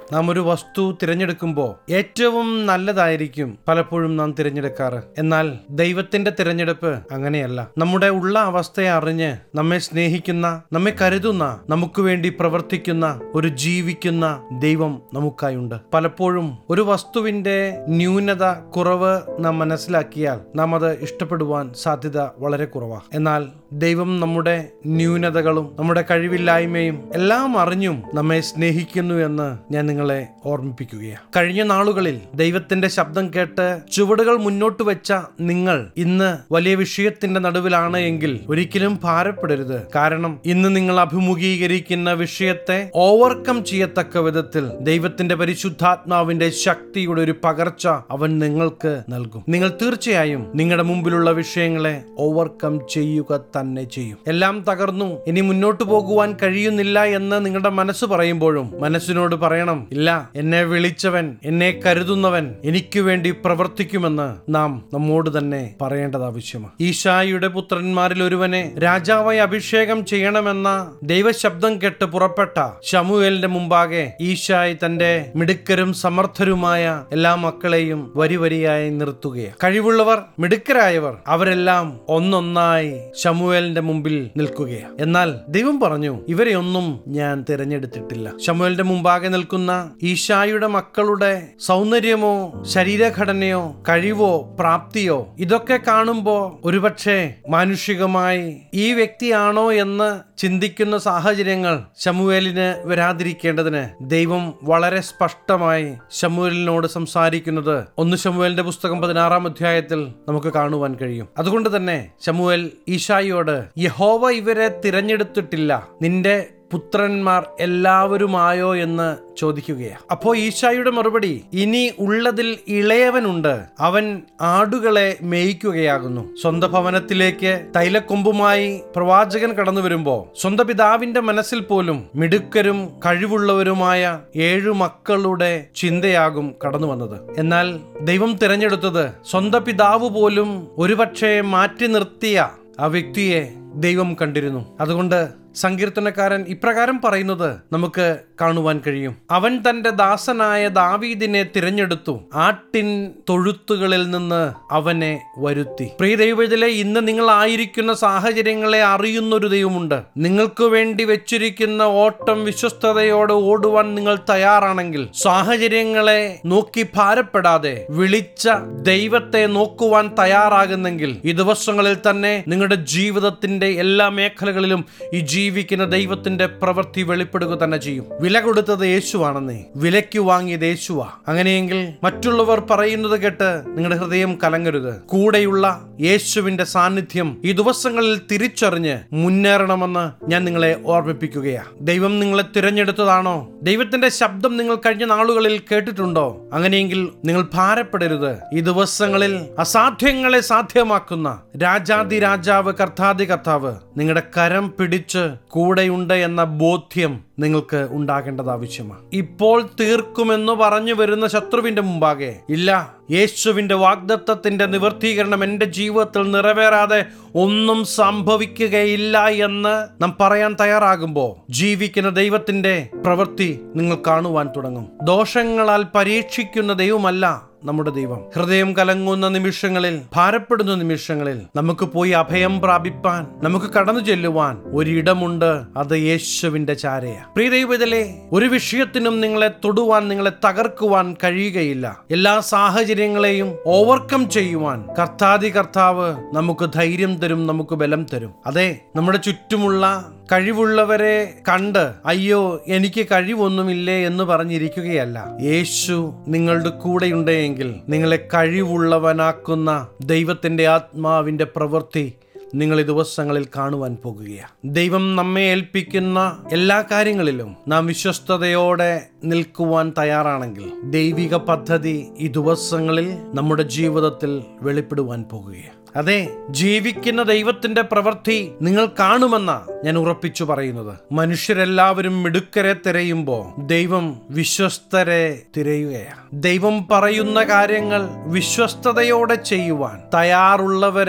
നാം ഒരു വസ്തു തിരഞ്ഞെടുക്കുമ്പോൾ ഏറ്റവും നല്ലതായിരിക്കും പലപ്പോഴും നാം തിരഞ്ഞെടുക്കാറ്. എന്നാൽ ദൈവത്തിന്റെ തിരഞ്ഞെടുപ്പ് അങ്ങനെയല്ല. നമ്മുടെ ഉള്ള അവസ്ഥയെ അറിഞ്ഞ് നമ്മെ സ്നേഹിക്കുന്ന, നമ്മെ കരുതുന്ന, നമുക്ക് വേണ്ടി പ്രവർത്തിക്കുന്ന ഒരു ജീവിക്കുന്ന ദൈവം നമുക്കായുണ്ട്. പലപ്പോഴും ഒരു വസ്തുവിന്റെ ന്യൂനത, കുറവ് നാം മനസ്സിലാക്കിയാൽ നാം അത് ഇഷ്ടപ്പെടുവാൻ സാധ്യത വളരെ കുറവാണ്. എന്നാൽ ദൈവം നമ്മുടെ ന്യൂനതകളും നമ്മുടെ കഴിവില്ലായ്മയും എല്ലാം അറിഞ്ഞും നമ്മെ സ്നേഹിക്കുന്നു എന്ന് ഞാൻ നിങ്ങളെ ഓർമ്മിപ്പിക്കുകയാണ്. കഴിഞ്ഞ നാളുകളിൽ ദൈവത്തിന്റെ ശബ്ദം കേട്ട് ചുവടുകൾ മുന്നോട്ട് വെച്ച നിങ്ങൾ ഇന്ന് വലിയ വിഷയത്തിന്റെ നടുവിലാണ് എങ്കിൽ ഒരിക്കലും ഭാരപ്പെടരുത്. കാരണം ഇന്ന് നിങ്ങൾ അഭിമുഖീകരിക്കുന്ന വിഷയത്തെ ഓവർകം ചെയ്യത്തക്ക വിധത്തിൽ ദൈവത്തിന്റെ പരിശുദ്ധാത്മാവിന്റെ ശക്തിയുടെ ഒരു പകർച്ച അവൻ നിങ്ങൾക്ക് നൽകും. നിങ്ങൾ തീർച്ചയായും നിങ്ങളുടെ മുമ്പിലുള്ള വിഷയങ്ങളെ ഓവർകം ചെയ്യുക തന്നെ ചെയ്യും. എല്ലാം തകർന്നു, ഇനി മുന്നോട്ട് പോകുവാൻ കഴിയുന്നില്ല എന്ന് നിങ്ങളുടെ മനസ്സ് പറയുമ്പോഴും മനസ്സിനോട് പറയണം, ഇല്ല, എന്നെ വിളിച്ചവൻ, എന്നെ കരുതുന്നവൻ എനിക്ക് വേണ്ടി പ്രവർത്തിക്കുമെന്ന് നാം നമ്മോട് തന്നെ പറയേണ്ടത് ആവശ്യമാണ്. ഈശായിയുടെ പുത്രന്മാരിൽ ഒരുവനെ രാജാവായി അഭിഷേകം ചെയ്യണമെന്ന ദൈവശബ്ദം കേട്ട് പുറപ്പെട്ട ശമൂവേലിന്റെ മുമ്പാകെ ഈശായി തന്റെ മിടുക്കരും സമർത്ഥരുമായ എല്ലാ മക്കളെയും വരിവരിയായി നിർത്തുകയാണ്. കഴിവുള്ളവർ, മിടുക്കരായവർ അവരെല്ലാം ഒന്നൊന്നായി ശമൂവേലിന്റെ മുമ്പിൽ നിൽക്കുകയാണ്. എന്നാൽ ദൈവം പറഞ്ഞു, ഇവരെ ഒന്നും ഞാൻ തിരഞ്ഞെടുത്തിട്ടില്ല. ശമൂവേലിന്റെ മുമ്പാകെ നിൽക്കുന്ന ഈശായുടെ മക്കളുടെ സൗന്ദര്യമോ ശരീരഘടനയോ കഴിവോ പ്രാപ്തിയോ ഇതൊക്കെ കാണുമ്പോ ഒരുപക്ഷെ മാനുഷികമായി ഈ വ്യക്തിയാണോ എന്ന് ചിന്തിക്കുന്ന സാഹചര്യങ്ങൾ ശമൂവേലിന് വരാതിരിക്കേണ്ടതിന് ദൈവം വളരെ സ്പഷ്ടമായി ശമൂവേലിനോട് സംസാരിക്കുന്നത് 1 ശമൂവേലിന്റെ പുസ്തകം 16-ാം അധ്യായത്തിൽ നമുക്ക് കാണുവാൻ കഴിയും. അതുകൊണ്ട് തന്നെ ശമൂവേൽ ഈശായിയോട്, യഹോവ ഇവരെ തിരഞ്ഞെടുത്തിട്ടില്ല, നിന്റെ പുത്രന്മാർ എല്ലാവരുമായോ എന്ന് ചോദിക്കുകയാണ്. അപ്പോ ഈശായുടെ മറുപടി, ഇനി ഉള്ളതിൽ ഇളയവനുണ്ട്, അവൻ ആടുകളെ മേയ്ക്കുകയാകുന്നു. സ്വന്തം ഭവനത്തിലേക്ക് തൈലക്കൊമ്പുമായി പ്രവാചകൻ കടന്നു വരുമ്പോ സ്വന്തം പിതാവിന്റെ മനസ്സിൽ പോലും മിടുക്കരും കഴിവുള്ളവരുമായ 7 മക്കളുടെ ചിന്തയാകും കടന്നു വന്നത്. എന്നാൽ ദൈവം തിരഞ്ഞെടുത്തത് സ്വന്തം പിതാവ് പോലും ഒരുപക്ഷെ മാറ്റി നിർത്തിയ ആ വ്യക്തിയെ ദൈവം കണ്ടിരുന്നു. അതുകൊണ്ട് സങ്കീർത്തനക്കാരൻ ഇപ്രകാരം പറയുന്നത് നമുക്ക് കാണുവാൻ കഴിയും, അവൻ തന്റെ ദാസനായ ദാവീദിനെ തിരഞ്ഞെടുത്തു, ആട്ടിൻ തൊഴുത്തുകളിൽ നിന്ന് അവനെ വരുത്തി. പ്രിയ ദൈവത്തിലെ, ഇന്ന് നിങ്ങൾ ആയിരിക്കുന്ന സാഹചര്യങ്ങളെ അറിയുന്നൊരു ദൈവമുണ്ട്. നിങ്ങൾക്ക് വേണ്ടി വെച്ചിരിക്കുന്ന ഓട്ടം വിശ്വസ്തയോടെ ഓടുവാൻ നിങ്ങൾ തയ്യാറാണെങ്കിൽ, സാഹചര്യങ്ങളെ നോക്കി ഭാരപ്പെടാതെ വിളിച്ച ദൈവത്തെ നോക്കുവാൻ തയ്യാറാകുന്നെങ്കിൽ, ഈ ദിവസങ്ങളിൽ തന്നെ നിങ്ങളുടെ ജീവിതത്തിന്റെ എല്ലാ മേഖലകളിലും ഈ ജീവിക്കുന്ന ദൈവത്തിന്റെ പ്രവൃത്തി വെളിപ്പെടുക തന്നെ ചെയ്യും. വില കൊടുത്തത് യേശുവാണെന്നേ, വിലയ്ക്ക് വാങ്ങിയത് യേശുവാ. അങ്ങനെയെങ്കിൽ മറ്റുള്ളവർ പറയുന്നത് കേട്ട് നിങ്ങളുടെ ഹൃദയം കലങ്ങരുത്. കൂടെയുള്ള യേശുവിന്റെ സാന്നിധ്യം ഈ ദിവസങ്ങളിൽ തിരിച്ചറിഞ്ഞ് മുന്നേറണമെന്ന് ഞാൻ നിങ്ങളെ ഓർമ്മിപ്പിക്കുകയാണ്. ദൈവം നിങ്ങളെ തിരഞ്ഞെടുത്തതാണോ? ദൈവത്തിന്റെ ശബ്ദം നിങ്ങൾ കഴിഞ്ഞ നാളുകളിൽ കേട്ടിട്ടുണ്ടോ? അങ്ങനെയെങ്കിൽ നിങ്ങൾ ഭാരപ്പെടരുത്. ഈ ദിവസങ്ങളിൽ അസാധ്യങ്ങളെ സാധ്യമാക്കുന്ന രാജാതി രാജാവ്, കർത്താതി കർത്താവ് നിങ്ങളുടെ കരം പിടിച്ച് കൂടെയുണ്ട് എന്ന ബോധ്യം നിങ്ങൾക്ക് ഉണ്ടാകേണ്ടത് ആവശ്യമാണ്. ഇപ്പോൾ തീർക്കുമെന്ന് പറഞ്ഞു വരുന്ന ശത്രുവിന്റെ മുമ്പാകെ, ഇല്ല, യേശുവിന്റെ വാഗ്ദത്തത്തിന്റെ നിവർത്തീകരണം എന്റെ ജീവിതത്തിൽ നിറവേറാതെ ഒന്നും സംഭവിക്കുകയില്ല എന്ന് നാം പറയാൻ തയ്യാറാകുമ്പോൾ ജീവിക്കുന്ന ദൈവത്തിന്റെ പ്രവൃത്തി നിങ്ങൾ കാണുവാൻ തുടങ്ങും. ദോഷങ്ങളാൽ പരീക്ഷിക്കുന്ന ദൈവമല്ല നമ്മുടെ ദൈവം. ഹൃദയം കലങ്ങുന്ന നിമിഷങ്ങളിൽ, ഭാരപ്പെടുന്ന നിമിഷങ്ങളിൽ നമുക്ക് പോയി അഭയം പ്രാപിപ്പാൻ, നമുക്ക് കടന്നു ചെല്ലുവാൻ ഒരിടമുണ്ട്. അത് യേശുവിന്റെ ചാരയ. പ്രിയ ദൈവത്തിലെ, ഒരു വിഷയത്തിനും നിങ്ങളെ തൊടുവാൻ, നിങ്ങളെ തകർക്കുവാൻ കഴിയുകയില്ല. എല്ലാ സാഹചര്യങ്ങളെയും ഓവർകം ചെയ്യുവാൻ കർത്താതി കർത്താവ് നമുക്ക് ധൈര്യം തരും, നമുക്ക് ബലം തരും. അതെ, നമ്മുടെ ചുറ്റുമുള്ള കഴിവുള്ളവരെ കണ്ട് അയ്യോ എനിക്ക് കഴിവൊന്നുമില്ലേ എന്ന് പറഞ്ഞിരിക്കുകയല്ല. യേശു നിങ്ങളുടെ കൂടെയുണ്ടെങ്കിൽ നിങ്ങളെ കഴിവുള്ളവനാക്കുന്ന ദൈവത്തിന്റെ ആത്മാവിന്റെ പ്രവൃത്തി നിങ്ങൾ ഈ ദിവസങ്ങളിൽ കാണുവാൻ പോകുകയാണ്. ദൈവം നമ്മെ ഏൽപ്പിക്കുന്ന എല്ലാ കാര്യങ്ങളിലും നാം വിശ്വസ്തയോടെ നിൽക്കുവാൻ തയ്യാറാണെങ്കിൽ ദൈവിക പദ്ധതി ഈ ദിവസങ്ങളിൽ നമ്മുടെ ജീവിതത്തിൽ വെളിപ്പെടുവാൻ പോകുകയാണ്. അതെ, ജീവിക്കുന്ന ദൈവത്തിന്റെ പ്രവൃത്തി നിങ്ങൾ കാണുമെന്ന ഞാൻ ഉറപ്പിച്ചു പറയുന്നത്. മനുഷ്യരെല്ലാവരും മിടുക്കരെ തിരയുമ്പോൾ ദൈവം വിശ്വസ്തരെ തിരയുകയാണ്. ദൈവം പറയുന്ന കാര്യങ്ങൾ വിശ്വസ്തയോടെ ചെയ്യുവാൻ തയ്യാറുള്ളവരെ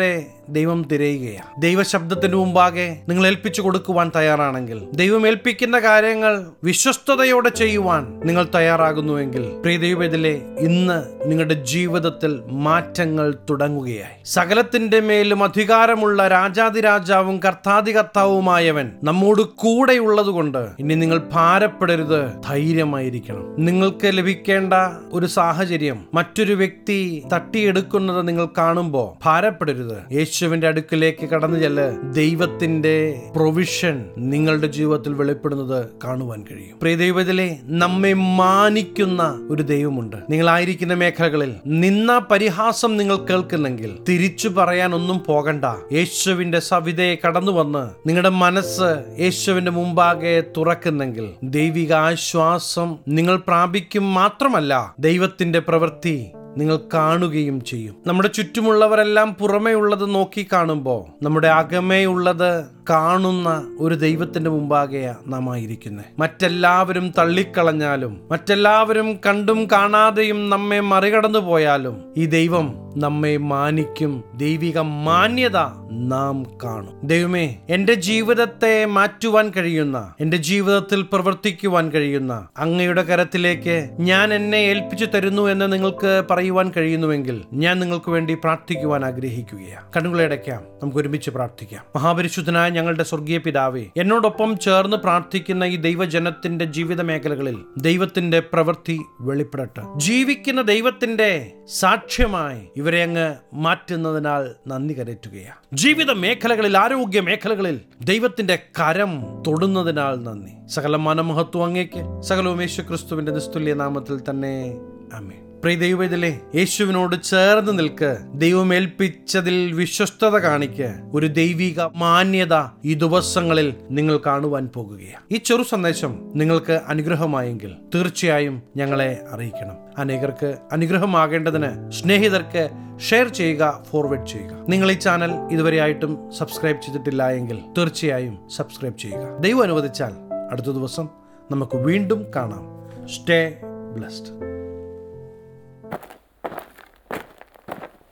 ദൈവം തിരയുകയാണ്. ദൈവശബ്ദത്തിന് മുമ്പാകെ നിങ്ങൾ ഏൽപ്പിച്ചു കൊടുക്കുവാൻ തയ്യാറാണെങ്കിൽ, ദൈവം ഏൽപ്പിക്കുന്ന കാര്യങ്ങൾ വിശ്വസ്തയോടെ ചെയ്യുവാൻ നിങ്ങൾ തയ്യാറാകുന്നുവെങ്കിൽ, പ്രിയ ദൈവത്തിലെ ഇന്ന് നിങ്ങളുടെ ജീവിതത്തിൽ മാറ്റങ്ങൾ തുടങ്ങുകയായി. സകലത്തിന്റെ മേലും അധികാരമുള്ള രാജാതിരാജാവും കർത്താതി കർത്താവുമായവൻ നമ്മോട് കൂടെയുള്ളത് കൊണ്ട് ഇനി നിങ്ങൾ ഭാരപ്പെടരുത്, ധൈര്യമായിരിക്കണം. നിങ്ങൾക്ക് ലഭിക്കേണ്ട ഒരു സാഹചര്യം മറ്റൊരു വ്യക്തി തട്ടിയെടുക്കുന്നത് നിങ്ങൾ കാണുമ്പോൾ ഭാരപ്പെടരുത്. യേശുവിന്റെ അടുക്കിലേക്ക് കടന്നു ചെല്ല്. ദൈവത്തിന്റെ പ്രൊവിഷൻ നിങ്ങളുടെ ജീവിതത്തിൽ വെളിപ്പെടുന്നത് കാണുവാൻ കഴിയും. പ്രിയ ദൈവത്തിലെ നമ്മെ മാനിക്കുന്ന ഒരു ദൈവമുണ്ട്. നിങ്ങളായിരിക്കുന്ന മേഖലകളിൽ നിന്ന പരിഹാസം നിങ്ങൾ കേൾക്കുന്നെങ്കിൽ തിരിച്ചു പറയാൻ ഒന്നും പോകണ്ട. യേശുവിന്റെ സവിധയെ കടന്നു വന്ന് നിങ്ങളുടെ മനസ്സ് യേശുവിന്റെ മുമ്പാകെ തുറക്കുന്നെങ്കിൽ ദൈവിക ആശ്വാസം നിങ്ങൾ പ്രാപിക്കും. മാത്രമല്ല, ദൈവത്തിന്റെ പ്രവൃത്തി നിങ്ങൾ കാണുകയും ചെയ്യും. നമ്മുടെ ചുറ്റുമുള്ളവരെല്ലാം പുറമേ ഉള്ളത് നോക്കി കാണുമ്പോൾ നമ്മുടെ അകമേ ഉള്ളത് കാണുന്ന ഒരു ദൈവത്തിന്റെ മുമ്പാകെയാ നാം ആയിരിക്കുന്നത്. മറ്റെല്ലാവരും തള്ളിക്കളഞ്ഞാലും, മറ്റെല്ലാവരും കണ്ടും കാണാതെയും നമ്മെ മറികടന്നു പോയാലും ഈ ദൈവം നമ്മെ മാനിക്കും. ദൈവിക മാന്യത നാം കാണും. ദൈവമേ, എന്റെ ജീവിതത്തെ മാറ്റുവാൻ കഴിയുന്ന, എന്റെ ജീവിതത്തിൽ പ്രവർത്തിക്കുവാൻ കഴിയുന്ന അങ്ങയുടെ കരത്തിലേക്ക് ഞാൻ എന്നെ ഏൽപ്പിച്ചു തരുന്നു എന്ന് നിങ്ങൾക്ക് പറയുവാൻ കഴിയുന്നുവെങ്കിൽ ഞാൻ നിങ്ങൾക്ക് വേണ്ടി പ്രാർത്ഥിക്കുവാൻ ആഗ്രഹിക്കുകയാണ്. കണ്ണുകളടയ്ക്കാം, നമുക്ക് ഒരുമിച്ച് പ്രാർത്ഥിക്കാം. മഹാപരിശുദ്ധനായ ഞങ്ങളുടെ സ്വർഗീയ പിതാവേ, എന്നോടൊപ്പം ചേർന്ന് പ്രാർത്ഥിക്കുന്ന ഈ ദൈവജനത്തിന്റെ ജീവിത മേഖലകളിൽ ദൈവത്തിന്റെ പ്രവൃത്തി വെളിപ്പെടട്ടെ. ജീവിക്കുന്ന ദൈവത്തിന്റെ സാക്ഷ്യമായി ഇവരെ അങ്ങ് മാറ്റുന്നതിനാൽ നന്ദി കരറ്റുകയാണ്. ജീവിത മേഖലകളിൽ, ആരോഗ്യ മേഖലകളിൽ ദൈവത്തിന്റെ കരം തൊടുന്നതിനാൽ നന്ദി. സകല മനമഹത്വം അങ്ങേക്ക്, സകലവും യേശു ക്രിസ്തുവിന്റെ നിസ്തുല്യ നാമത്തിൽ തന്നെ, ആമേൻ. പ്രിയ ദൈവത്തിലെ യേശുവിനോട് ചേർന്ന് നിൽക്ക്. ദൈവം ഏൽപ്പിച്ചതിൽ വിശ്വസ്തത കാണിക്ക്. ഒരു ദൈവിക മാന്യത ഈ ദിവസങ്ങളിൽ നിങ്ങൾ കാണുവാൻ പോകുകയാണ്. ഈ ചെറു സന്ദേശം നിങ്ങൾക്ക് അനുഗ്രഹമായെങ്കിൽ തീർച്ചയായും ഞങ്ങളെ അറിയിക്കണം. അനേകർക്ക് അനുഗ്രഹമാകേണ്ടതിന് സ്നേഹിതർക്ക് ഷെയർ ചെയ്യുക, ഫോർവേഡ് ചെയ്യുക. നിങ്ങൾ ഈ ചാനൽ ഇതുവരെയായിട്ടും സബ്സ്ക്രൈബ് ചെയ്തിട്ടില്ല എങ്കിൽ തീർച്ചയായും സബ്സ്ക്രൈബ് ചെയ്യുക. ദൈവം അനുവദിച്ചാൽ അടുത്ത ദിവസം നമുക്ക് വീണ്ടും കാണാം. Stay blessed.